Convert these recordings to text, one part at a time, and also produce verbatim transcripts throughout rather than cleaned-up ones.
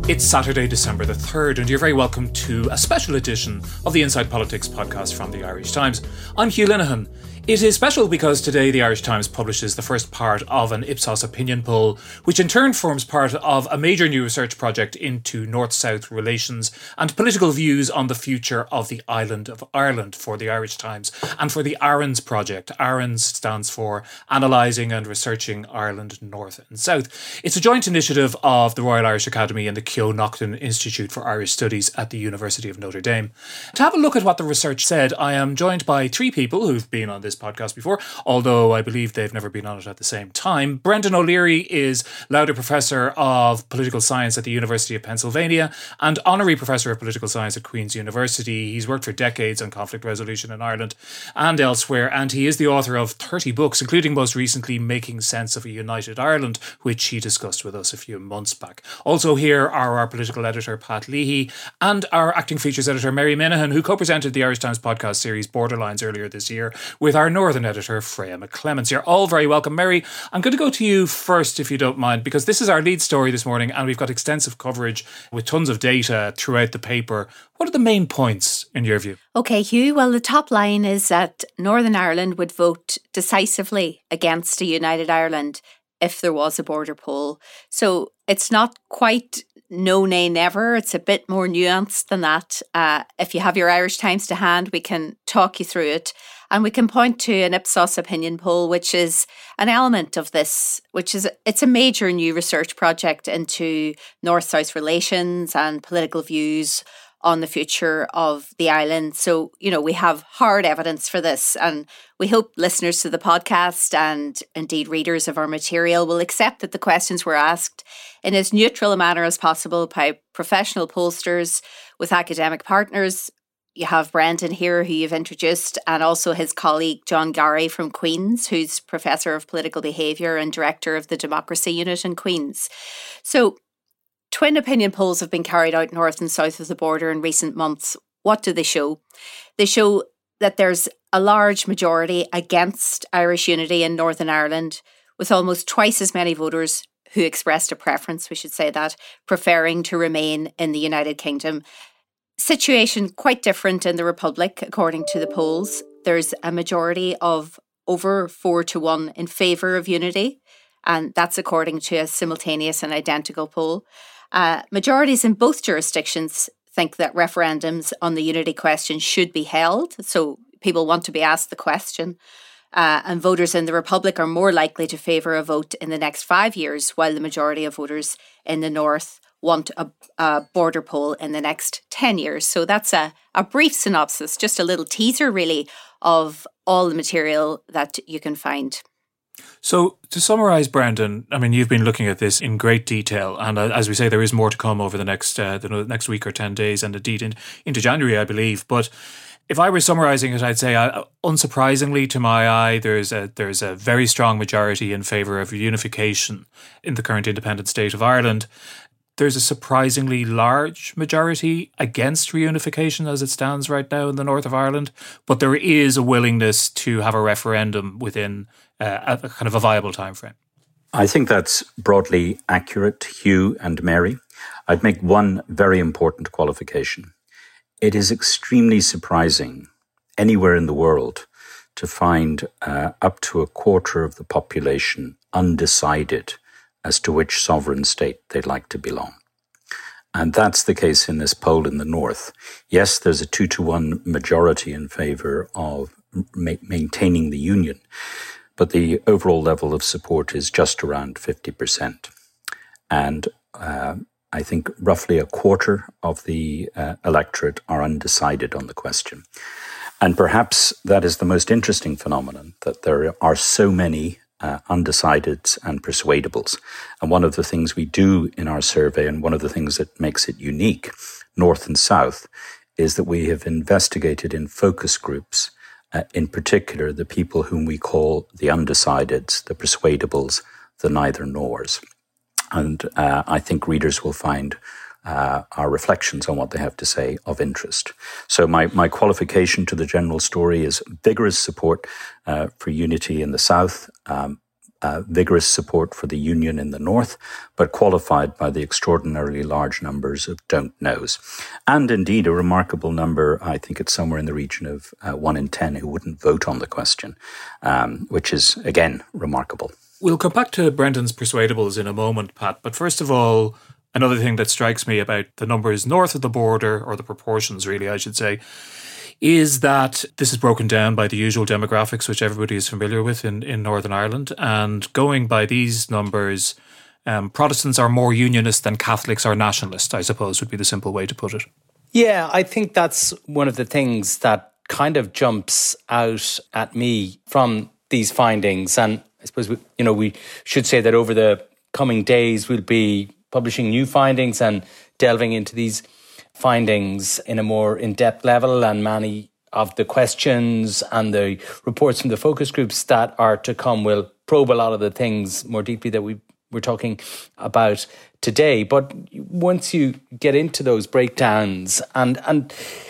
It's Saturday, December the third, and you're very welcome to a special edition of the Inside Politics podcast from the Irish Times. I'm Hugh Linehan. It is special because today the Irish Times publishes the first part of an Ipsos opinion poll, which in turn forms part of a major new research project into North-South relations and political views on the future of the island of Ireland for the Irish Times and for the ARENS project. ARENS stands for Analysing and Researching Ireland North and South. It's a joint initiative of the Royal Irish Academy and the Keogh Nocton Institute for Irish Studies at the University of Notre Dame. To have a look at what the research said, I am joined by three people who've been on this podcast before, although I believe they've never been on it at the same time. Brendan O'Leary is Lauder Professor of Political Science at the University of Pennsylvania and Honorary Professor of Political Science at Queen's University. He's worked for decades on conflict resolution in Ireland and elsewhere, and he is the author of thirty books, including most recently Making Sense of a United Ireland, which he discussed with us a few months back. Also here are our political editor Pat Leahy and our acting features editor Mary Minahan, who co-presented the Irish Times podcast series Borderlines earlier this year with our Northern editor Freya McClements. You're all very welcome. Mary, I'm going to go to you first if you don't mind, because this is our lead story this morning and we've got extensive coverage with tons of data throughout the paper. What are the main points in your view? OK, Hugh. Well, the top line is that Northern Ireland would vote decisively against a united Ireland if there was a border poll. So it's not quite no, nay, never. It's a bit more nuanced than that. Uh, if you have your Irish Times to hand, we can talk you through it. And we can point to an Ipsos opinion poll, which is an element of this, which is, it's a major new research project into North-South relations and political views on the future of the island. So, you know, we have hard evidence for this, and we hope listeners to the podcast and indeed readers of our material will accept that the questions were asked in as neutral a manner as possible by professional pollsters with academic partners. You have Brendan here, who you've introduced, and also his colleague John Gowrie from Queen's, who's Professor of Political Behaviour and Director of the Democracy Unit in Queen's. So, twin opinion polls have been carried out north and south of the border in recent months. What do they show? They show that there's a large majority against Irish unity in Northern Ireland, with almost twice as many voters who expressed a preference, we should say that, preferring to remain in the United Kingdom. Situation quite different in the Republic, according to the polls. There's a majority of over four to one in favour of unity, and that's according to a simultaneous and identical poll. Uh, majorities in both jurisdictions think that referendums on the unity question should be held, so people want to be asked the question. Uh, and voters in the Republic are more likely to favour a vote in the next five years, while the majority of voters in the North want a, a border poll in the next ten years. So that's a, a brief synopsis, just a little teaser really of all the material that you can find. So to summarise, Brendan, I mean, you've been looking at this in great detail, and uh, as we say, there is more to come over the next uh, the next week or ten days, and indeed in, into January, I believe. But if I were summarising it, I'd say, uh, unsurprisingly to my eye, there's a there's a very strong majority in favour of unification in the current independent state of Ireland. There's a surprisingly large majority against reunification as it stands right now in the north of Ireland, but there is a willingness to have a referendum within uh, a kind of a viable timeframe. I think that's broadly accurate, Hugh and Mary. I'd make one very important qualification. It is extremely surprising anywhere in the world to find uh, up to a quarter of the population undecided as to which sovereign state they'd like to belong. And that's the case in this poll in the north. Yes, there's a two to one majority in favour of ma- maintaining the union, but the overall level of support is just around fifty percent. And uh, I think roughly a quarter of the uh, electorate are undecided on the question. And perhaps that is the most interesting phenomenon, that there are so many Uh, undecideds and persuadables. And one of the things we do in our survey, and one of the things that makes it unique, North and South, is that we have investigated in focus groups, uh, in particular, the people whom we call the undecideds, the persuadables, the neither nors. And uh, I think readers will find uh, our reflections on what they have to say of interest. So my, my qualification to the general story is vigorous support uh, for unity in the South, um, uh, vigorous support for the Union in the north, but qualified by the extraordinarily large numbers of don't knows. And indeed, a remarkable number, I think it's somewhere in the region of uh, one in ten who wouldn't vote on the question, um, which is, again, remarkable. We'll come back to Brendan's persuadables in a moment, Pat, but first of all, another thing that strikes me about the numbers north of the border, or the proportions really, I should say, is that this is broken down by the usual demographics, which everybody is familiar with in, in Northern Ireland. And going by these numbers, um, Protestants are more unionist than Catholics are nationalist, I suppose, would be the simple way to put it. Yeah, I think that's one of the things that kind of jumps out at me from these findings. And I suppose, we, you know, we should say that over the coming days, we'll be publishing new findings and delving into these findings in a more in-depth level, and many of the questions and the reports from the focus groups that are to come will probe a lot of the things more deeply that we we're talking about today. But once you get into those breakdowns, and and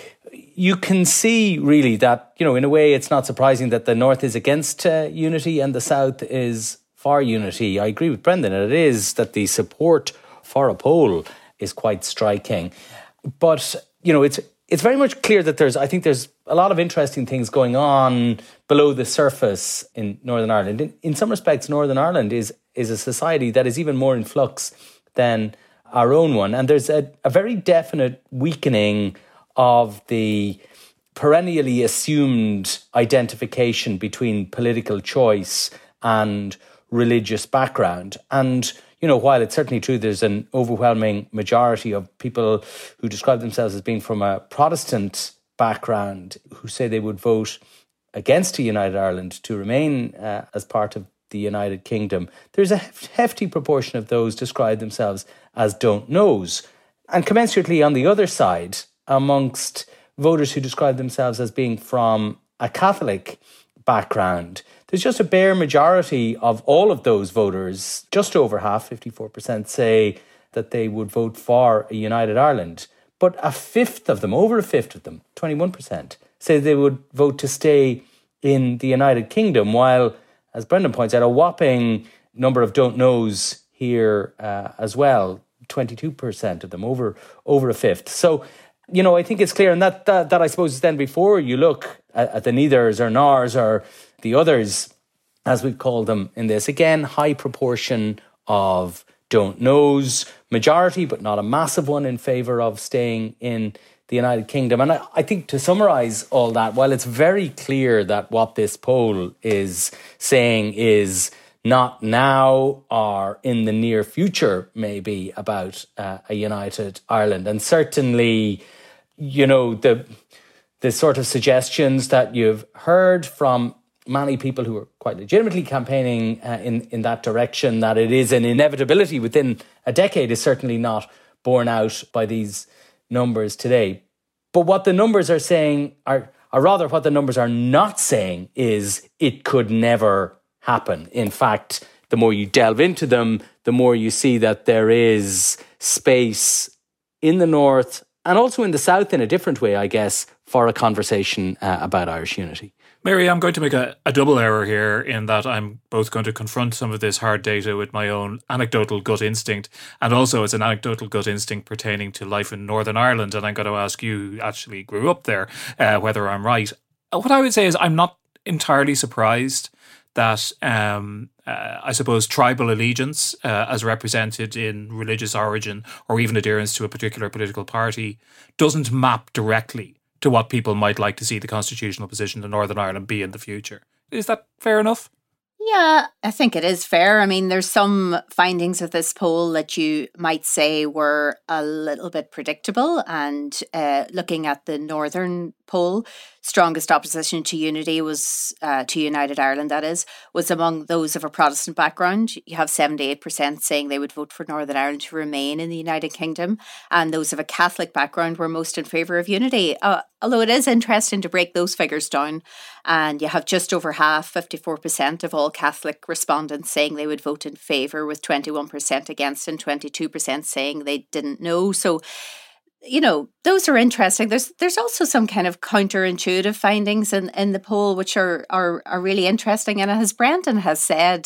you can see really that, you know, in a way it's not surprising that the North is against uh, unity and the South is for unity. I agree with Brendan, and it is that the support for a poll is quite striking. But, you know, it's it's very much clear that there's, I think there's a lot of interesting things going on below the surface in Northern Ireland. In, in some respects, Northern Ireland is is a society that is even more in flux than our own one. And there's a, a very definite weakening of the perennially assumed identification between political choice and religious background. And, you know, while it's certainly true there's an overwhelming majority of people who describe themselves as being from a Protestant background who say they would vote against a United Ireland to remain uh, as part of the United Kingdom, there's a hefty proportion of those describe themselves as don't knows. And commensurately on the other side, amongst voters who describe themselves as being from a Catholic background, there's just a bare majority of all of those voters, just over half, fifty-four percent, say that they would vote for a United Ireland. But a fifth of them, over a fifth of them, twenty-one percent, say they would vote to stay in the United Kingdom, while, as Brendan points out, a whopping number of don't knows here uh, as well, twenty-two percent of them, over over a fifth. So, you know, I think it's clear, and that, that, that I suppose is then before you look at, at the neithers or nors or the others, as we've called them in this. Again, high proportion of don't knows, majority, but not a massive one, in favour of staying in the United Kingdom. And I, I think to summarise all that, while it's very clear that what this poll is saying is not now or in the near future maybe about uh, a united Ireland, and certainly, you know, the the sort of suggestions that you've heard from many people who are quite legitimately campaigning uh, in, in that direction, that it is an inevitability within a decade, is certainly not borne out by these numbers today. But what the numbers are saying, are, or rather what the numbers are not saying, is it could never happen. In fact, the more you delve into them, the more you see that there is space in the North and also in the South in a different way, I guess, for a conversation uh, about Irish unity. Mary, I'm going to make a, a double error here in that I'm both going to confront some of this hard data with my own anecdotal gut instinct, and also it's an anecdotal gut instinct pertaining to life in Northern Ireland, and I'm going to ask you who actually grew up there uh, whether I'm right. What I would say is I'm not entirely surprised that um, uh, I suppose tribal allegiance uh, as represented in religious origin or even adherence to a particular political party doesn't map directly to what people might like to see the constitutional position of Northern Ireland be in the future. Is that fair enough? Yeah, I think it is fair. I mean, there's some findings of this poll that you might say were a little bit predictable. And uh, looking at the Northern poll, strongest opposition to unity was, uh, to United Ireland, that is, was among those of a Protestant background. You have seventy-eight percent saying they would vote for Northern Ireland to remain in the United Kingdom. And those of a Catholic background were most in favour of unity. Uh, although it is interesting to break those figures down. And you have just over half, fifty-four percent of all Catholic respondents saying they would vote in favour, with twenty-one percent against and twenty-two percent saying they didn't know. So, you know, those are interesting. There's there's also some kind of counterintuitive findings in, in the poll, which are, are are really interesting. And as Brendan has said,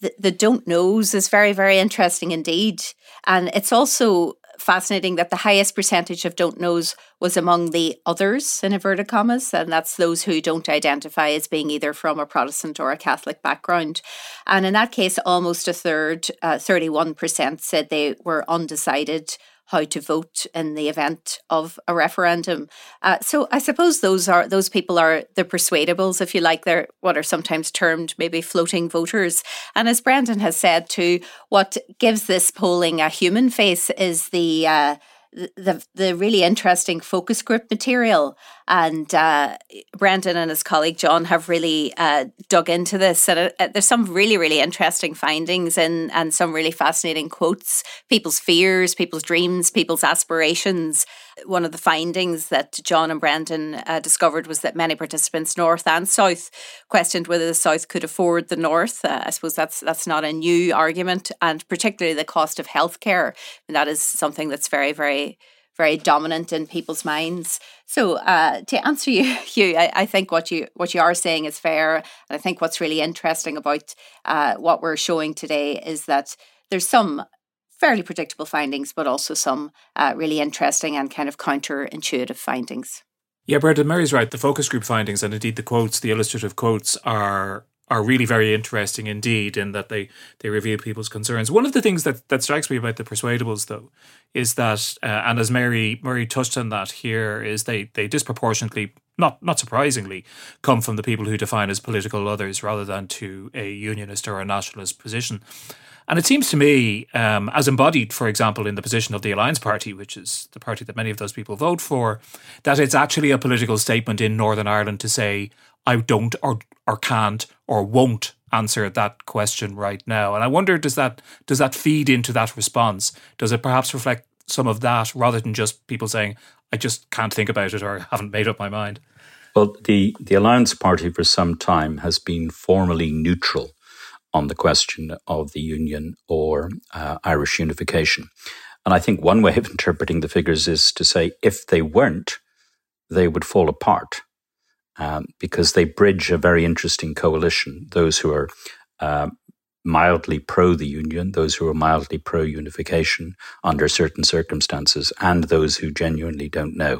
the, the don't knows is very, very interesting indeed. And it's also fascinating that the highest percentage of don't knows was among the others, in inverted commas, and that's those who don't identify as being either from a Protestant or a Catholic background. And in that case, almost a third, uh, thirty-one percent, said they were undecided how to vote in the event of a referendum. Uh, so I suppose those are those people are the persuadables, if you like. They're what are sometimes termed maybe floating voters. And as Brendan has said too, what gives this polling a human face is the uh, the the really interesting focus group material. And uh, Brendan and his colleague John have really uh, dug into this. And uh, there's some really, really interesting findings and, and some really fascinating quotes. People's fears, people's dreams, people's aspirations. One of the findings that John and Brendan uh, discovered was that many participants, North and South, questioned whether the South could afford the North. Uh, I suppose that's that's not a new argument, and particularly the cost of healthcare. And that is something that's very, very very dominant in people's minds. So uh, to answer you, Hugh, I, I think what you what you are saying is fair. And I think what's really interesting about uh, what we're showing today is that there's some fairly predictable findings, but also some uh, really interesting and kind of counterintuitive findings. Yeah, Brendan, Mary's right. The focus group findings and indeed the quotes, the illustrative quotes are are really very interesting indeed in that they, they reveal people's concerns. One of the things that, that strikes me about the persuadables, though, is that, uh, and as Mary Mary touched on that here, is they, they disproportionately, not not surprisingly, come from the people who define as political others rather than to a unionist or a nationalist position. And it seems to me, um, as embodied, for example, in the position of the Alliance Party, which is the party that many of those people vote for, that it's actually a political statement in Northern Ireland to say, I don't or or can't or won't answer that question right now. And I wonder, does that does that feed into that response? Does it perhaps reflect some of that rather than just people saying, I just can't think about it or haven't made up my mind? Well, the, the Alliance Party for some time has been formally neutral on the question of the union or uh, Irish unification. And I think one way of interpreting the figures is to say if they weren't, they would fall apart. Um, because they bridge a very interesting coalition, those who are uh, mildly pro the union, those who are mildly pro unification under certain circumstances, and those who genuinely don't know.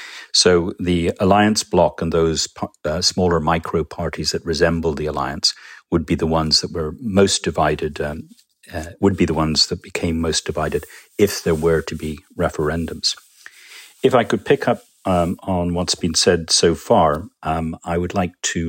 So the alliance bloc and those uh, smaller micro parties that resemble the alliance would be the ones that were most divided, um, uh, would be the ones that became most divided if there were to be referendums. If I could pick up Um, on what's been said so far, um, I would like to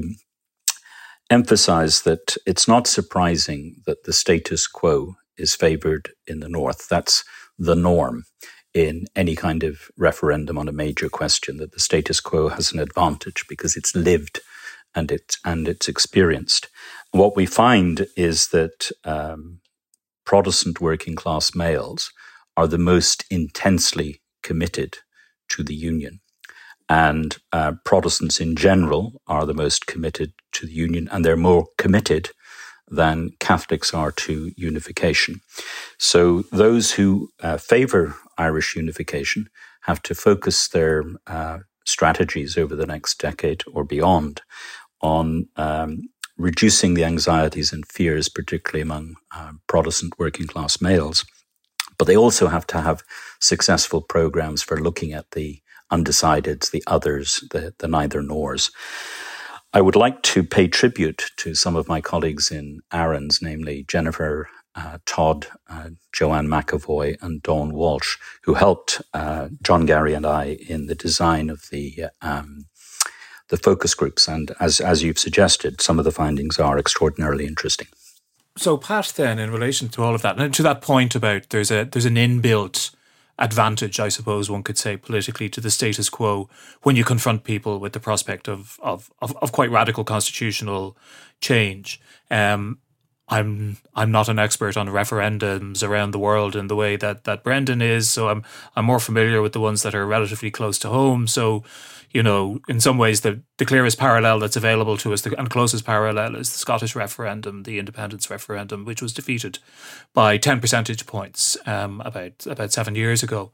emphasize that it's not surprising that the status quo is favoured in the North. That's the norm in any kind of referendum on a major question, that the status quo has an advantage because it's lived and it's, and it's experienced. What we find is that um, Protestant working class males are the most intensely committed to the union. And uh, Protestants in general are the most committed to the union, and they're more committed than Catholics are to unification. So those who uh, favour Irish unification have to focus their uh, strategies over the next decade or beyond on um, reducing the anxieties and fears, particularly among uh, Protestant working class males. But they also have to have successful programs for looking at the undecideds, the others, the, the neither nors. I would like to pay tribute to some of my colleagues in Arran's, namely Jennifer uh, Todd, uh, Joanne McAvoy and Dawn Walsh, who helped uh, John Gary and I in the design of the um, the focus groups. And as, as you've suggested, some of the findings are extraordinarily interesting. So Pat, then, in relation to all of that, and to that point about there's a there's an inbuilt advantage, I suppose one could say, politically to the status quo when you confront people with the prospect of of of, of quite radical constitutional change. Um, I'm I'm not an expert on referendums around the world in the way that that Brendan is, so I'm I'm more familiar with the ones that are relatively close to home. So, you know, in some ways, the, the clearest parallel that's available to us, the, and closest parallel, is the Scottish referendum, the independence referendum, which was defeated by ten percentage points um, about about seven years ago.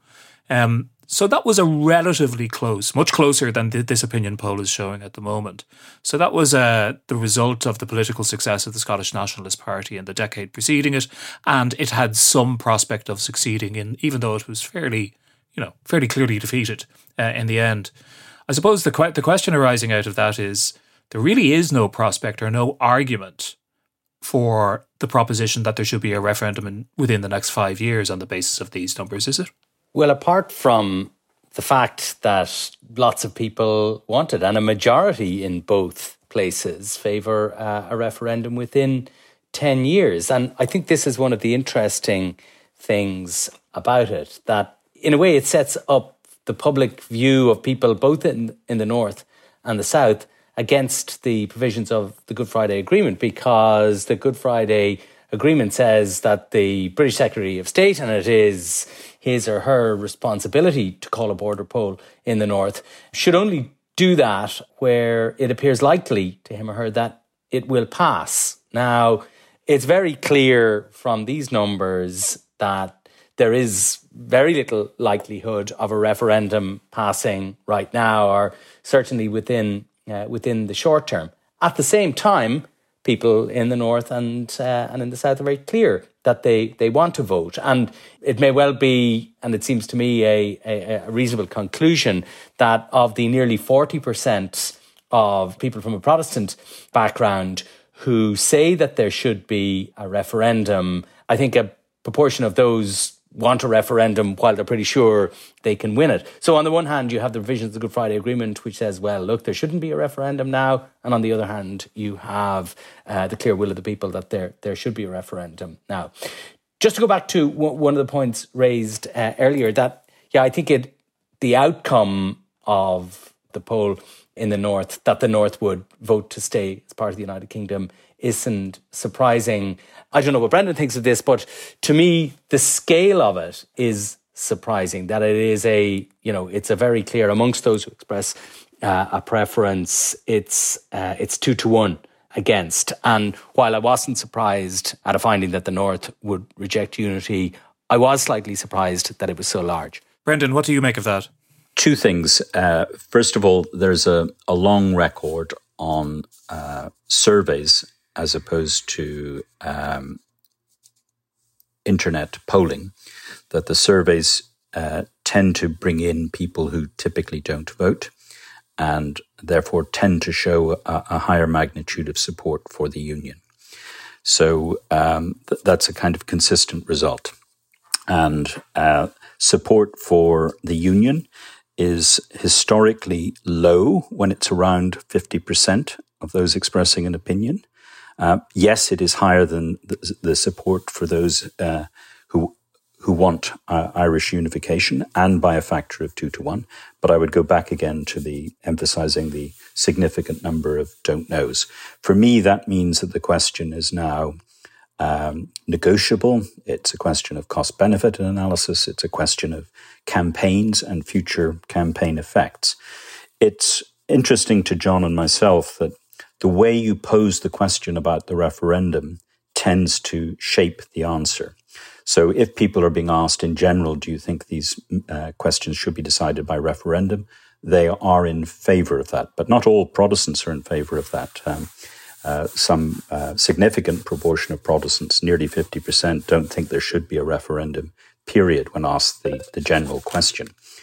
Um, so that was a relatively close, much closer than th- this opinion poll is showing at the moment. So that was uh, the result of the political success of the Scottish Nationalist Party in the decade preceding it, and it had some prospect of succeeding in, even though it was fairly, you know, fairly clearly defeated uh, in the end. I suppose the que- the question arising out of that is there really is no prospect or no argument for the proposition that there should be a referendum in, within the next five years on the basis of these numbers, is it? Well, apart from the fact that lots of people want it, and a majority in both places favour uh, a referendum within ten years. And I think this is one of the interesting things about it, that in a way it sets up the public view of people both in, in the north and the south against the provisions of the Good Friday Agreement, because the Good Friday Agreement says that the British Secretary of State, and it is his or her responsibility to call a border poll in the north, should only do that where it appears likely to him or her that it will pass. Now, it's very clear from these numbers that there is very little likelihood of a referendum passing right now, or certainly within uh, within the short term. At the same time, people in the north and uh, and in the south are very clear that they, they want to vote. And it may well be, and it seems to me a, a, a reasonable conclusion, that of the nearly forty percent of people from a Protestant background who say that there should be a referendum, I think a proportion of those want a referendum while they're pretty sure they can win it. So on the one hand, you have the provisions of the Good Friday Agreement, which says, well, look, there shouldn't be a referendum now. And on the other hand, you have uh, the clear will of the people that there, there should be a referendum now. Just to go back to w- one of the points raised uh, earlier, that, yeah, I think it the outcome of the poll in the north, that the north would vote to stay as part of the United Kingdom, isn't surprising. I don't know what Brendan thinks of this, but to me, the scale of it is surprising, that it is a, you know, it's a very clear amongst those who express uh, a preference, it's uh, it's two to one against. And while I wasn't surprised at a finding that the North would reject unity, I was slightly surprised that it was so large. Brendan, what do you make of that? Two things. Uh, first of all, there's a, a long record on uh, surveys as opposed to um, internet polling, that the surveys uh, tend to bring in people who typically don't vote and therefore tend to show a, a higher magnitude of support for the union. So um, th- that's a kind of consistent result. And uh, support for the union is historically low when it's around fifty percent of those expressing an opinion. Uh, yes, it is higher than the, the support for those uh, who who want uh, Irish unification, and by a factor of two to one. But I would go back again to the emphasising the significant number of don't knows. For me, that means that the question is now um, negotiable. It's a question of cost-benefit analysis. It's a question of campaigns and future campaign effects. It's interesting to John and myself that the way you pose the question about the referendum tends to shape the answer. So if people are being asked in general, do you think these uh, questions should be decided by referendum? They are in favour of that, but not all Protestants are in favour of that. Um, uh, some uh, significant proportion of Protestants, nearly fifty percent, don't think there should be a referendum, period, when asked the, the general question.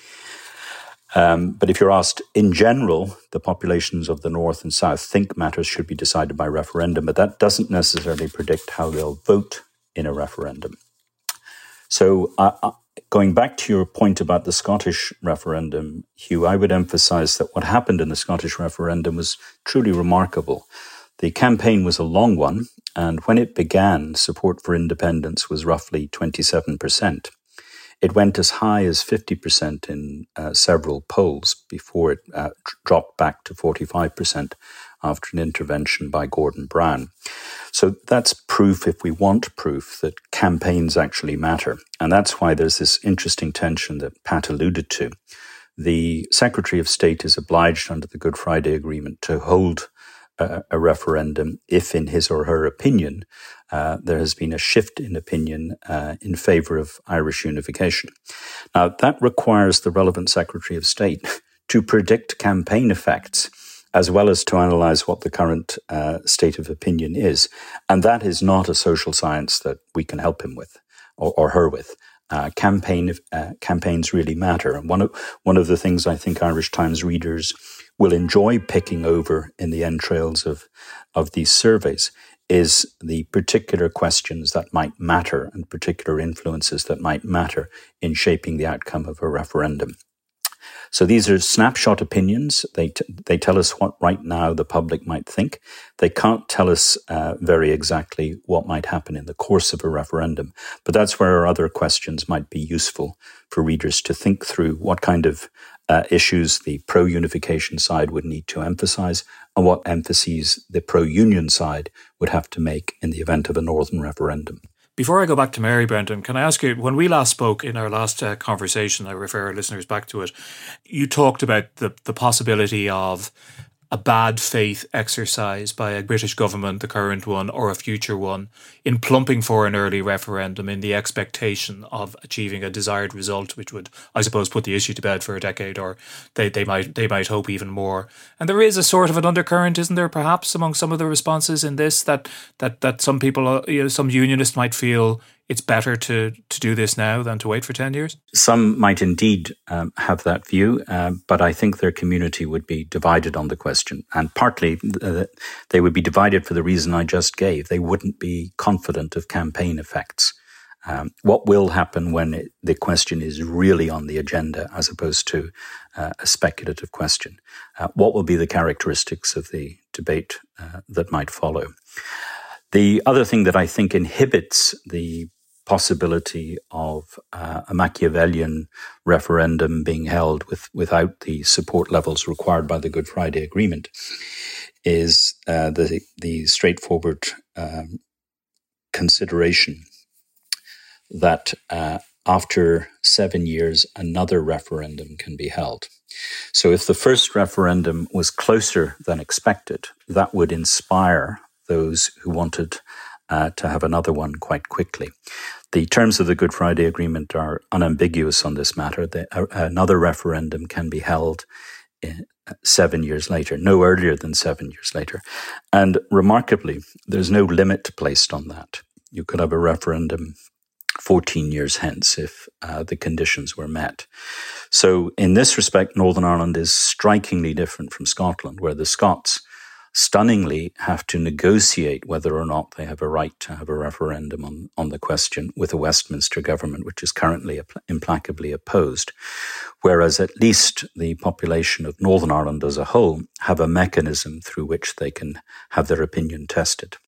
Um, but if you're asked in general, the populations of the North and South think matters should be decided by referendum, but that doesn't necessarily predict how they'll vote in a referendum. So uh, going back to your point about the Scottish referendum, Hugh, I would emphasise that what happened in the Scottish referendum was truly remarkable. The campaign was a long one, and when it began, support for independence was roughly twenty-seven percent. It went as high as fifty percent in uh, several polls before it uh, dropped back to forty-five percent after an intervention by Gordon Brown. So that's proof, if we want proof, that campaigns actually matter. And that's why there's this interesting tension that Pat alluded to. The Secretary of State is obliged under the Good Friday Agreement to hold a, a referendum if, in his or her opinion, uh, there has been a shift in opinion uh, in favour of Irish unification. Now, that requires the relevant Secretary of State to predict campaign effects, as well as to analyse what the current uh, state of opinion is. And that is not a social science that we can help him with, or, or her with. Uh, campaign uh, campaigns really matter. And one of, one of the things I think Irish Times readers will enjoy picking over in the entrails of, of these surveys is the particular questions that might matter and particular influences that might matter in shaping the outcome of a referendum. So these are snapshot opinions. They t- they tell us what right now the public might think. They can't tell us uh, very exactly what might happen in the course of a referendum. But that's where our other questions might be useful for readers to think through what kind of uh, issues the pro-unification side would need to emphasise and what emphases the pro-union side would have to make in the event of a Northern referendum. Before I go back to Mary, Brendan, can I ask you, when we last spoke in our last uh, conversation, I refer our listeners back to it, you talked about the, the possibility of a bad faith exercise by a British government, the current one or a future one, in plumping for an early referendum in the expectation of achieving a desired result, which would, I suppose, put the issue to bed for a decade, or they, they might they might hope even more. And there is a sort of an undercurrent, isn't there, perhaps, among some of the responses in this, that that that some people, you know, some unionists might feel it's better to, to do this now than to wait for ten years? Some might indeed um, have that view, uh, but I think their community would be divided on the question. And partly uh, they would be divided for the reason I just gave. They wouldn't be confident of campaign effects. Um, what will happen when it, the question is really on the agenda as opposed to uh, a speculative question? Uh, what will be the characteristics of the debate uh, that might follow? The other thing that I think inhibits the possibility of uh, a Machiavellian referendum being held with, without the support levels required by the Good Friday Agreement is uh, the, the straightforward um, consideration that uh, after seven years, another referendum can be held. So if the first referendum was closer than expected, that would inspire those who wanted uh, to have another one quite quickly. The terms of the Good Friday Agreement are unambiguous on this matter. The, uh, another referendum can be held in, uh, seven years later, no earlier than seven years later. And remarkably, there's no limit placed on that. You could have a referendum fourteen years hence if uh, the conditions were met. So in this respect, Northern Ireland is strikingly different from Scotland, where the Scots stunningly have to negotiate whether or not they have a right to have a referendum on, on the question with a Westminster government, which is currently implacably opposed. Whereas at least the population of Northern Ireland as a whole have a mechanism through which they can have their opinion tested.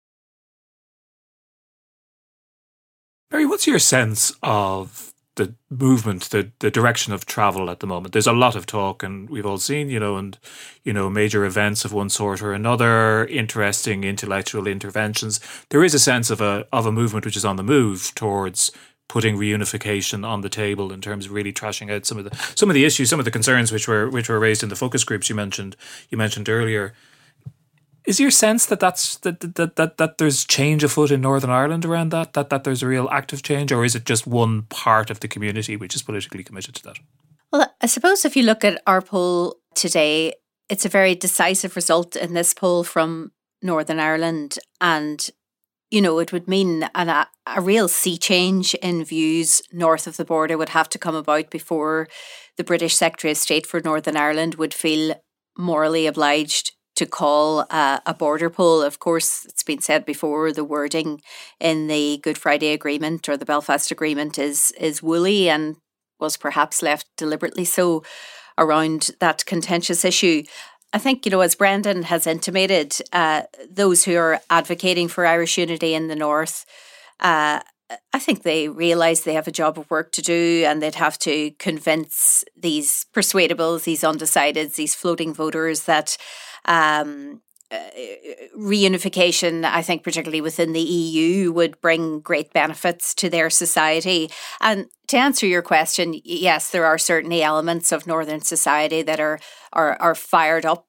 Barry, what's your sense of the movement, the, the direction of travel at the moment? There's a lot of talk, and we've all seen, you know, and, you know, major events of one sort or another, interesting intellectual interventions. There is a sense of a of a movement which is on the move towards putting reunification on the table in terms of really trashing out some of the some of the issues, some of the concerns which were which were raised in the focus groups you mentioned you mentioned earlier. Is your sense that that's that that that that there's change afoot in Northern Ireland around that? That that there's a real active change, or is it just one part of the community which is politically committed to that? Well, I suppose if you look at our poll today, it's a very decisive result in this poll from Northern Ireland, and you know it would mean an, a a real sea change in views north of the border would have to come about before the British Secretary of State for Northern Ireland would feel morally obliged to call uh, a border poll. Of course, it's been said before, the wording in the Good Friday Agreement or the Belfast Agreement is is woolly and was perhaps left deliberately so around that contentious issue. I think, you know, as Brendan has intimated, uh, those who are advocating for Irish unity in the North, uh, I think they realise they have a job of work to do, and they'd have to convince these persuadables, these undecideds, these floating voters that um, uh, reunification, I think particularly within the E U, would bring great benefits to their society. And to answer your question, yes, there are certainly elements of Northern society that are are, are fired up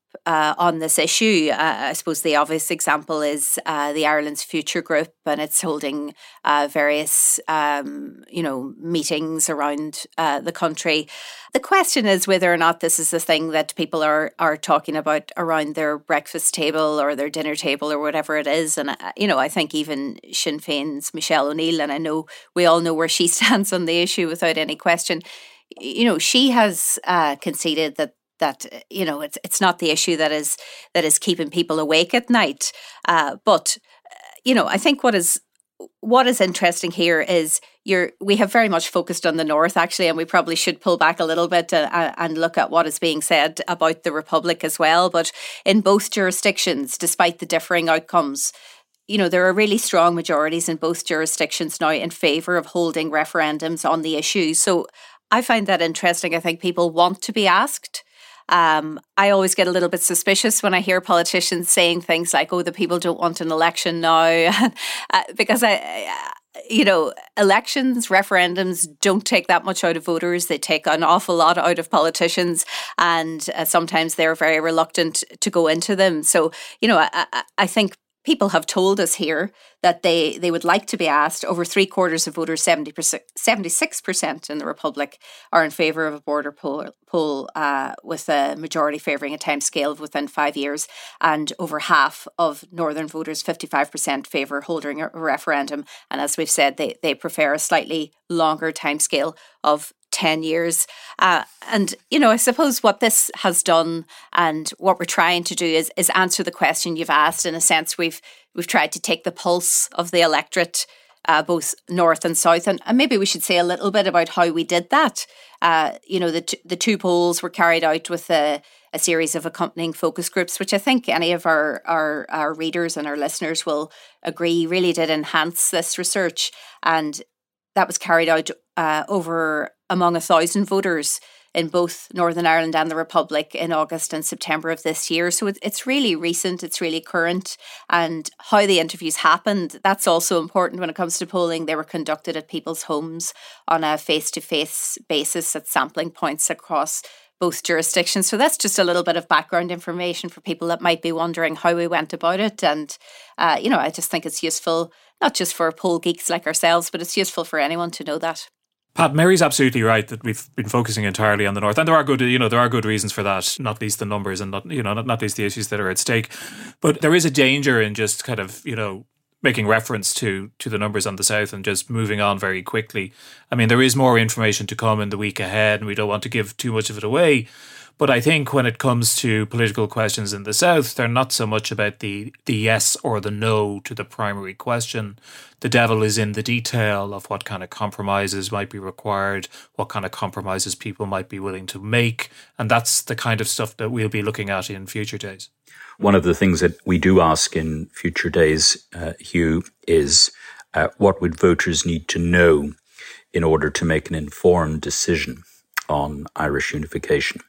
uh, on this issue. Uh, I suppose the obvious example is uh, the Ireland's Future Group, and it's holding uh, various, um, you know, meetings around uh, the country. The question is whether or not this is a thing that people are are talking about around their breakfast table or their dinner table or whatever it is. And, uh, you know, I think even Sinn Féin's Michelle O'Neill, and I know we all know where she stands on the issue without any question, you know, she has uh, conceded that that, you know, it's it's not the issue that is that is keeping people awake at night. Uh, but, you know, I think what is what is interesting here is you're we have very much focused on the North, actually, and we probably should pull back a little bit uh, and look at what is being said about the Republic as well. But in both jurisdictions, despite the differing outcomes, you know, there are really strong majorities in both jurisdictions now in favour of holding referendums on the issue. So I find that interesting. I think people want to be asked. Um, I always get a little bit suspicious when I hear politicians saying things like, oh, the people don't want an election now. uh, because, I, I, you know, elections, referendums don't take that much out of voters. They take an awful lot out of politicians, and uh, sometimes they're very reluctant to go into them. So, you know, I, I, I think people have told us here that they, they would like to be asked. Over three quarters of voters, seventy percent, seventy-six percent in the Republic, are in favour of a border poll, poll uh, with a majority favouring a timescale of within five years. And over half of Northern voters, fifty-five percent, favour holding a referendum. And as we've said, they, they prefer a slightly longer timescale of ten years. Uh, and, you know, I suppose what this has done and what we're trying to do is, is answer the question you've asked. In a sense, we've we've tried to take the pulse of the electorate, uh, both north and south. And, and maybe we should say a little bit about how we did that. Uh, you know, the, t- the two polls were carried out with a, a series of accompanying focus groups, which I think any of our, our, our readers and our listeners will agree really did enhance this research. And that was carried out uh, over among a thousand voters in both Northern Ireland and the Republic in August and September of this year. So it's really recent, it's really current. And how the interviews happened, that's also important when it comes to polling. They were conducted at people's homes on a face-to-face basis at sampling points across both jurisdictions. So that's just a little bit of background information for people that might be wondering how we went about it. And, uh, you know, I just think it's useful, not just for poll geeks like ourselves, but it's useful for anyone to know that. Pat, Mary's absolutely right that we've been focusing entirely on the North, and there are good, you know, there are good reasons for that. Not least the numbers, and not, you know, not, not least the issues that are at stake. But there is a danger in just kind of, you know, making reference to to the numbers on the South and just moving on very quickly. I mean, there is more information to come in the week ahead, and we don't want to give too much of it away. But I think when it comes to political questions in the South, they're not so much about the, the yes or the no to the primary question. The devil is in the detail of what kind of compromises might be required, what kind of compromises people might be willing to make. And that's the kind of stuff that we'll be looking at in future days. One of the things that we do ask in future days, uh, Hugh, is uh, what would voters need to know in order to make an informed decision on Irish unification?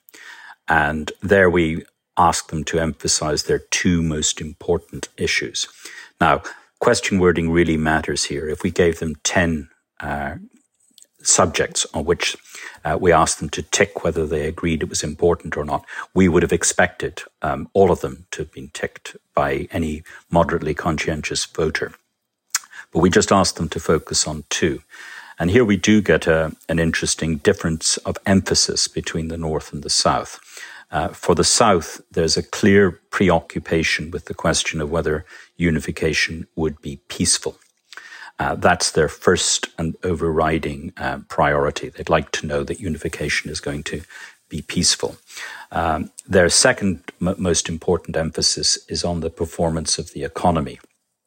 And there we ask them to emphasise their two most important issues. Now, question wording really matters here. If we gave them ten uh, subjects on which uh, we asked them to tick whether they agreed it was important or not, we would have expected um, all of them to have been ticked by any moderately conscientious voter. But we just asked them to focus on two. And here we do get a, an interesting difference of emphasis between the North and the South. Uh, for the South, there's a clear preoccupation with the question of whether unification would be peaceful. Uh, that's their first and overriding uh, priority. They'd like to know that unification is going to be peaceful. Um, their second m- most important emphasis is on the performance of the economy.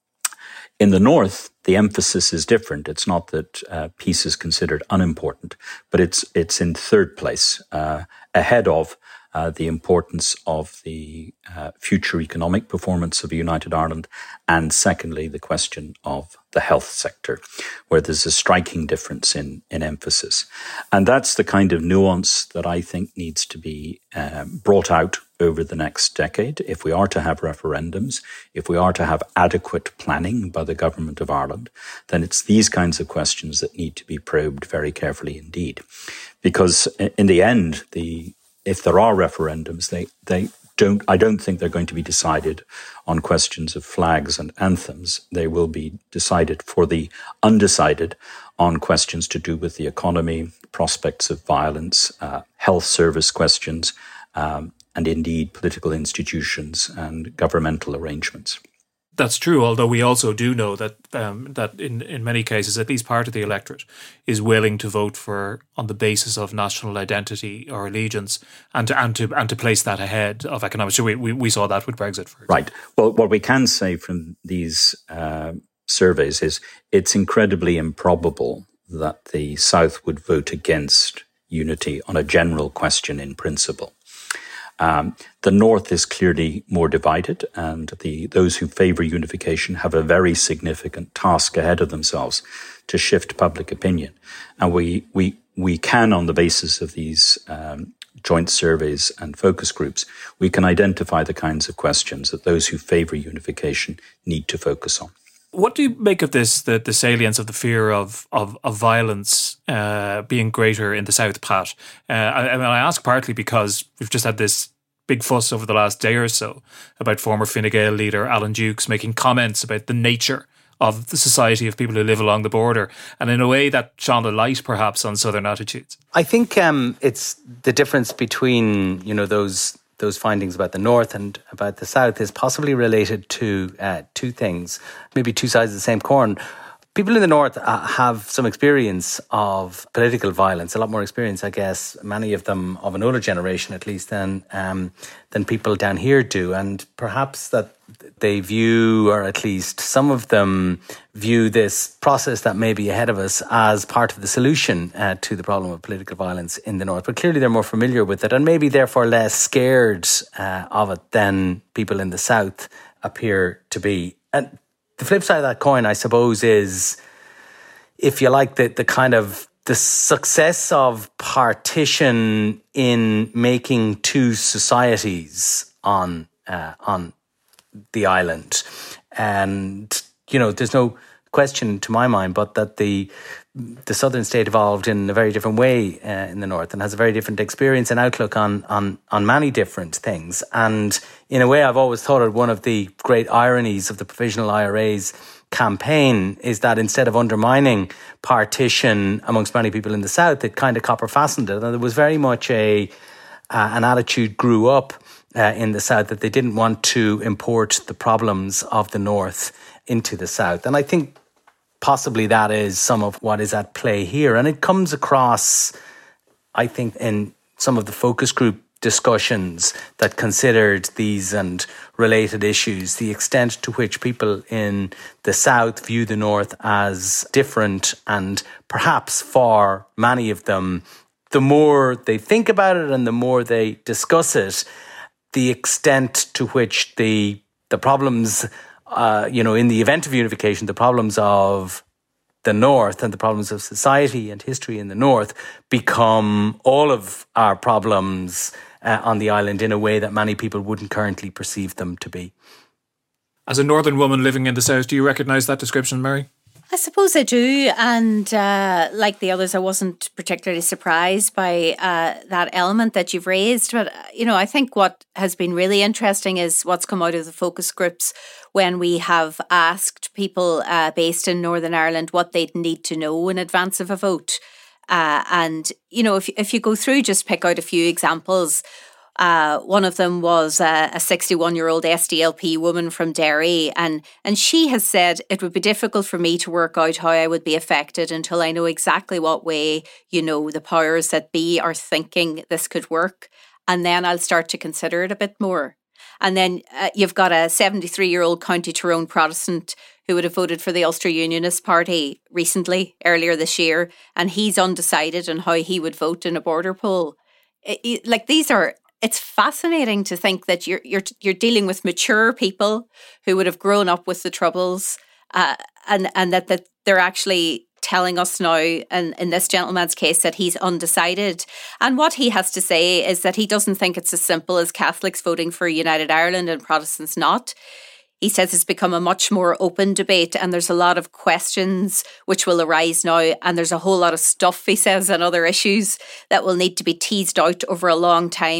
In the North, the emphasis is different. It's not that uh, peace is considered unimportant, but it's it's in third place, uh, ahead of uh, the importance of the uh, future economic performance of a united Ireland, and secondly, the question of the health sector, where there's a striking difference in, in emphasis. And that's the kind of nuance that I think needs to be uh, brought out over the next decade. If we are to have referendums, if we are to have adequate planning by the Government of Ireland, then it's these kinds of questions that need to be probed very carefully indeed. Because in the end, the if there are referendums, they, they don't, I don't think they're going to be decided on questions of flags and anthems. They will be decided for the undecided on questions to do with the economy, prospects of violence, uh, health service questions, um, and indeed political institutions and governmental arrangements. That's true, although we also do know that um, that in, in many cases, at least part of the electorate is willing to vote for on the basis of national identity or allegiance, and to and to and to place that ahead of economics. So we, we, we saw that with Brexit, for example. Right. Well, what we can say from these uh, surveys is it's incredibly improbable that the South would vote against unity on a general question in principle. Um, the North is clearly more divided, and the those who favour unification have a very significant task ahead of themselves to shift public opinion. And we we we can, on the basis of these um, joint surveys and focus groups, we can identify the kinds of questions that those who favour unification need to focus on. What do you make of this, the, the salience of the fear of of, of violence uh, being greater in the South, Pat? Uh, I, I mean, I ask partly because we've just had this big fuss over the last day or so about former Fine Gael leader Alan Dukes making comments about the nature of the society of people who live along the border, and in a way that shone a light perhaps on Southern attitudes. I think um, it's the difference between, you know, those those findings about the North and about the South is possibly related to uh, two things, maybe two sides of the same coin. People in the North uh, have some experience of political violence, a lot more experience, I guess, many of them of an older generation at least, than um, than people down here do. And perhaps that they view, or at least some of them view, this process that may be ahead of us as part of the solution uh, to the problem of political violence in the North. But clearly they're more familiar with it and maybe therefore less scared uh, of it than people in the South appear to be. And the flip side of that coin, I suppose, is, if you like, the, the kind of the success of partition in making two societies on uh, on the island. And, you know, there's no question to my mind but that the the southern state evolved in a very different way uh, in the North and has a very different experience and outlook on, on, on many different things. And in a way, I've always thought it one of the great ironies of the Provisional I R A's campaign is that instead of undermining partition amongst many people in the South, it kind of copper fastened it. And there was very much a uh, an attitude grew up uh, in the South that they didn't want to import the problems of the North into the South. And I think possibly that is some of what is at play here. And it comes across, I think, in some of the focus group discussions that considered these and related issues, the extent to which people in the South view the North as different, and perhaps for many of them, the more they think about it and the more they discuss it, the extent to which the the problems Uh, you know, in the event of unification, the problems of the North and the problems of society and history in the North become all of our problems uh, on the island in a way that many people wouldn't currently perceive them to be. As a northern woman living in the South, do you recognise that description, Mary? I suppose I do. And uh, like the others, I wasn't particularly surprised by uh, that element that you've raised. But, you know, I think what has been really interesting is what's come out of the focus groups when we have asked people uh, based in Northern Ireland what they'd need to know in advance of a vote. Uh, and, you know, if, if you go through, just pick out a few examples. Uh, one of them was uh, a sixty-one-year-old S D L P woman from Derry, and and she has said, it would be difficult for me to work out how I would be affected until I know exactly what way, you know, the powers that be are thinking this could work, and then I'll start to consider it a bit more. And then uh, you've got a seventy-three-year-old County Tyrone Protestant who would have voted for the Ulster Unionist Party recently, earlier this year, and he's undecided on how he would vote in a border poll. It, it, like these are... It's fascinating to think that you're you're you're dealing with mature people who would have grown up with the Troubles, uh, and and that, that they're actually telling us now, and in this gentleman's case, that he's undecided. And what he has to say is that he doesn't think it's as simple as Catholics voting for United Ireland and Protestants not. He says it's become a much more open debate, and there's a lot of questions which will arise now, and there's a whole lot of stuff, he says, and other issues that will need to be teased out over a long time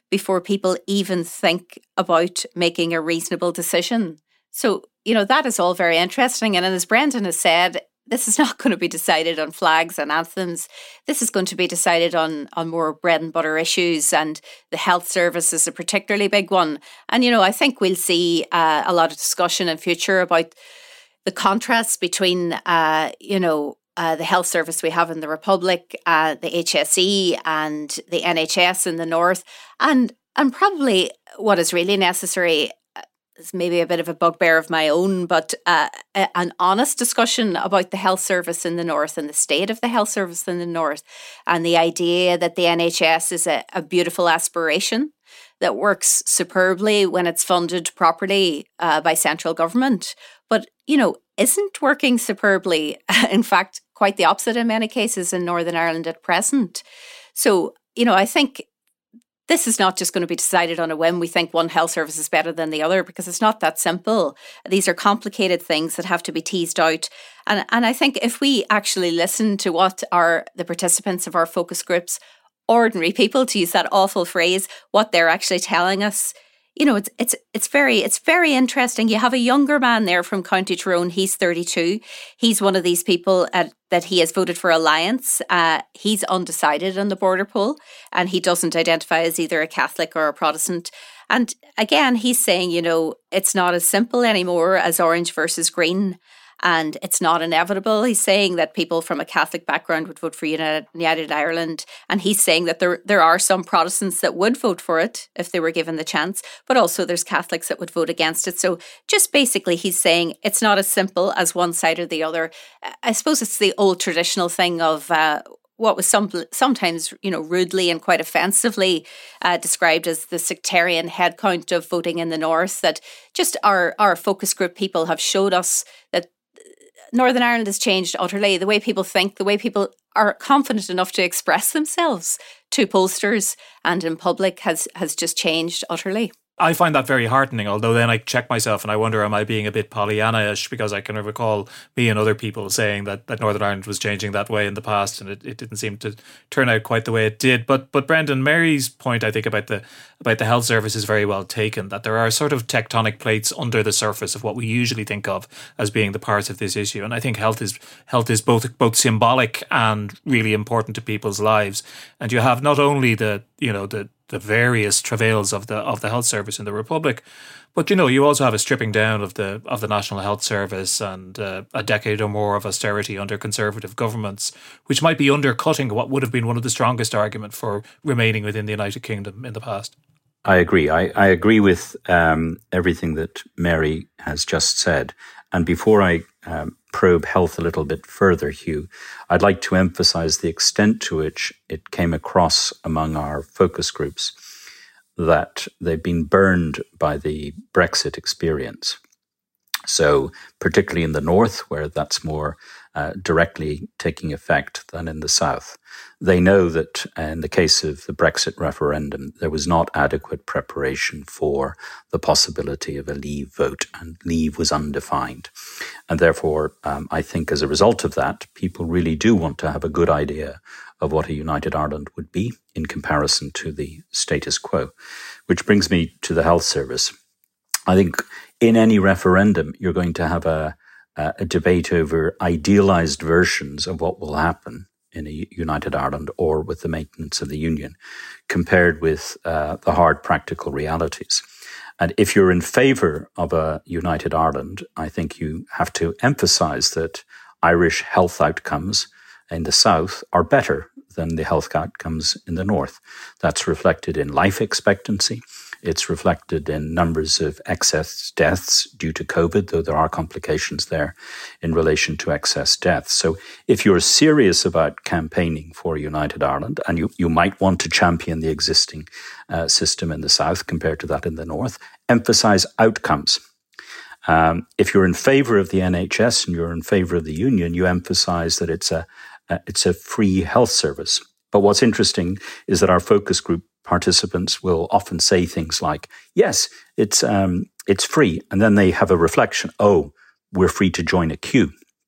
before people even think about making a reasonable decision. So, you know, that is all very interesting. And as Brendan has said, this is not going to be decided on flags and anthems. This is going to be decided on, on more bread and butter issues, and the health service is a particularly big one. And, you know, I think we'll see uh, a lot of discussion in future about the contrasts between, uh, you know, uh, the health service we have in the Republic, uh, the H S E and the N H S in the North, and and probably what is really necessary, it's maybe a bit of a bugbear of my own, but uh, a, an honest discussion about the health service in the North and the state of the health service in the North, and the idea that the N H S is a, a beautiful aspiration that works superbly when it's funded properly uh, by central government, but, you know, isn't working superbly. In fact, quite the opposite in many cases in Northern Ireland at present. So, you know, I think this is not just going to be decided on a whim. We think one health service is better than the other, because it's not that simple. These are complicated things that have to be teased out. And, and I think if we actually listen to what are the participants of our focus groups, ordinary people, to use that awful phrase, what they're actually telling us, you know, it's it's it's very it's very interesting. You have a younger man there from County Tyrone. He's thirty-two. He's one of these people at, that he has voted for Alliance. Uh, he's undecided on the border poll, and he doesn't identify as either a Catholic or a Protestant. And again, he's saying, you know, it's not as simple anymore as orange versus green. And it's not inevitable. He's saying that people from a Catholic background would vote for United, United Ireland. And he's saying that there, there are some Protestants that would vote for it if they were given the chance. But also there's Catholics that would vote against it. So just basically he's saying it's not as simple as one side or the other. I suppose it's the old traditional thing of uh, what was some, sometimes, you know, rudely and quite offensively uh, described as the sectarian headcount of voting in the North, that just our, our focus group people have showed us that Northern Ireland has changed utterly. The way people think, the way people are confident enough to express themselves to pollsters and in public has has just changed utterly. I find that very heartening, although then I check myself and I wonder, am I being a bit Pollyanna-ish, because I can recall me and other people saying that, that Northern Ireland was changing that way in the past, and it, it didn't seem to turn out quite the way it did. But but Brendan, Mary's point, I think, about the about the health service is very well taken, that there are sort of tectonic plates under the surface of what we usually think of as being the parts of this issue. And I think health is health is both both symbolic and really important to people's lives. And you have not only the, you know, the the various travails of the of the health service in the Republic, but, you know, you also have a stripping down of the of the National Health Service and uh, a decade or more of austerity under Conservative governments, which might be undercutting what would have been one of the strongest arguments for remaining within the United Kingdom in the past. I agree. I, I agree with um, everything that Mary has just said. And before I um, probe health a little bit further, Hugh, I'd like to emphasize the extent to which it came across among our focus groups that they've been burned by the Brexit experience. So particularly in the North, where that's more uh, directly taking effect than in the South, they know that in the case of the Brexit referendum, there was not adequate preparation for the possibility of a leave vote, and leave was undefined. And therefore, um, I think as a result of that, people really do want to have a good idea of what a united Ireland would be in comparison to the status quo. Which brings me to the health service. I think in any referendum, you're going to have a, a debate over idealized versions of what will happen in a united Ireland or with the maintenance of the Union, compared with uh, the hard practical realities. And if you're in favour of a united Ireland, I think you have to emphasise that Irish health outcomes in the South are better than the health outcomes in the North. That's reflected in life expectancy. It's reflected in numbers of excess deaths due to COVID, though there are complications there in relation to excess deaths. So if you're serious about campaigning for United Ireland, and you, you might want to champion the existing uh, system in the South compared to that in the North, emphasise outcomes. Um, if you're in favour of the N H S and you're in favour of the Union, you emphasise that it's a, a it's a free health service. But what's interesting is that our focus group participants will often say things like, yes, it's um, it's free. And then they have a reflection, oh, we're free to join a queue.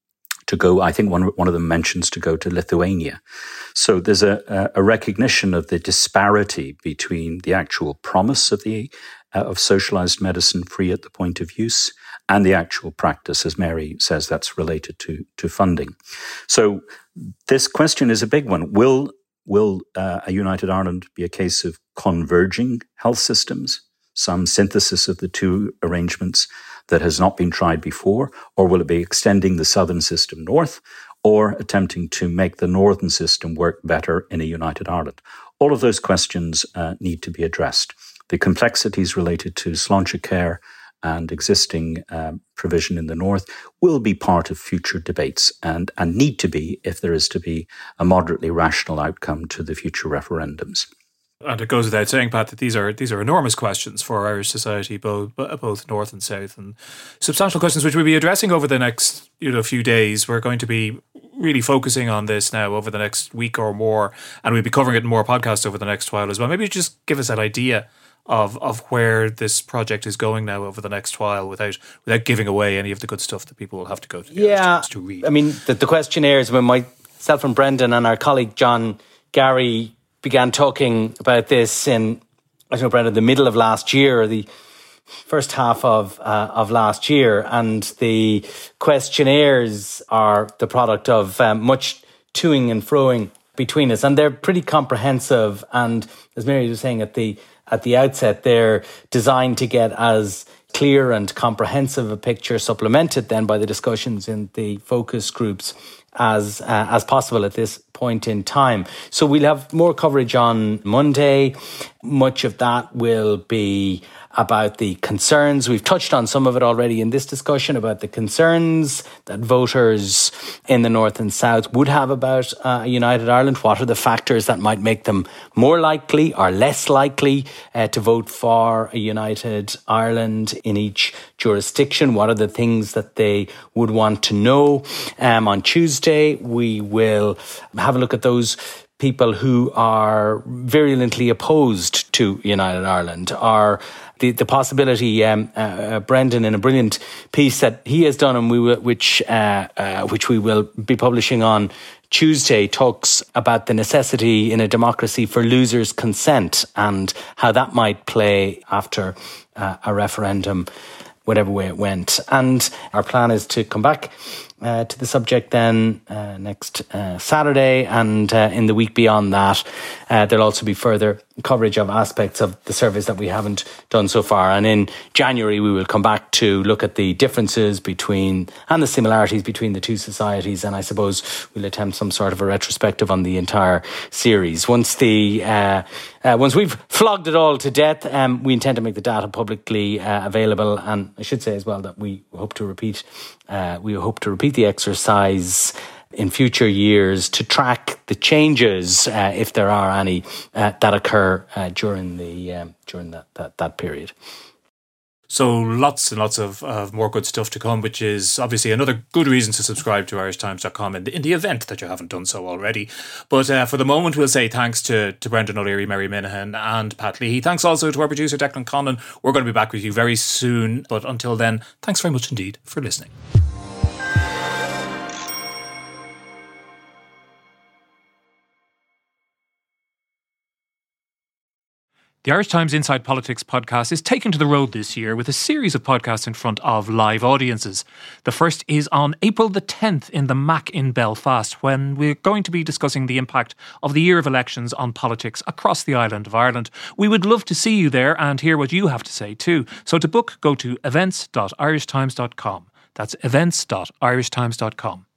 to go. I think one, one of them mentions to go to Lithuania. So there's a, a recognition of the disparity between the actual promise of the uh, of socialized medicine free at the point of use and the actual practice, as Mary says, that's related to, to funding. So this question is a big one. Will, will uh, a United Ireland be a case of converging health systems, some synthesis of the two arrangements that has not been tried before, or will it be extending the southern system north, or attempting to make the northern system work better in a United Ireland? All of those questions uh, need to be addressed. The complexities related to Sláinte care and existing um, provision in the north will be part of future debates and, and need to be if there is to be a moderately rational outcome to the future referendums. And it goes without saying, Pat, that these are these are enormous questions for Irish society, both both north and south, and substantial questions which we'll be addressing over the next you know few days. We're going to be really focusing on this now over the next week or more, and we'll be covering it in more podcasts over the next while as well. Maybe just give us that idea of of where this project is going now over the next while, without without giving away any of the good stuff that people will have to go to the yeah, to read. I mean, the, the questionnaires, when myself and Brendan and our colleague John Gary began talking about this in, I don't know, Brendan, the middle of last year, or the first half of uh, of last year, and the questionnaires are the product of um, much toing and froing between us, and they're pretty comprehensive. And as Mary was saying at the at the outset, they're designed to get as clear and comprehensive a picture, supplemented then by the discussions in the focus groups, as uh, as possible at this point in time. So we'll have more coverage on Monday. Much of that will be about the concerns. We've touched on some of it already in this discussion, about the concerns that voters in the north and south would have about uh, a United Ireland. What are the factors that might make them more likely or less likely uh, to vote for a United Ireland in each jurisdiction? What are the things that they would want to know? Um, on Tuesday, we will have a look at those people who are virulently opposed to United Ireland, are the, the possibility, um, uh, Brendan, in a brilliant piece that he has done, and we will, which uh, uh, which we will be publishing on Tuesday, talks about the necessity in a democracy for losers' consent and how that might play after uh, a referendum, whatever way it went. And our plan is to come back Uh, to the subject then uh, next uh, Saturday, and uh, in the week beyond that uh, there'll also be further coverage of aspects of the surveys that we haven't done so far. And in January we will come back to look at the differences between and the similarities between the two societies, and I suppose we'll attempt some sort of a retrospective on the entire series. Once the uh, uh, once we've flogged it all to death, um, we intend to make the data publicly uh, available, and I should say as well that we hope to repeat uh, we hope to repeat the exercise in future years to track the changes, uh, if there are any, uh, that occur uh, during the um, during that, that that period. So lots and lots of, of more good stuff to come, which is obviously another good reason to subscribe to irish times dot com in the, in the event that you haven't done so already. But uh, for the moment, we'll say thanks to, to Brendan O'Leary, Mary Minahan and Pat Leahy. Thanks also to our producer, Declan Conlon. We're going to be back with you very soon. But until then, thanks very much indeed for listening. The Irish Times Inside Politics podcast is taken to the road this year with a series of podcasts in front of live audiences. The first is on April the tenth in the Mac in Belfast, when we're going to be discussing the impact of the year of elections on politics across the island of Ireland. We would love to see you there and hear what you have to say too. So to book, go to events dot irish times dot com. That's events dot irish times dot com.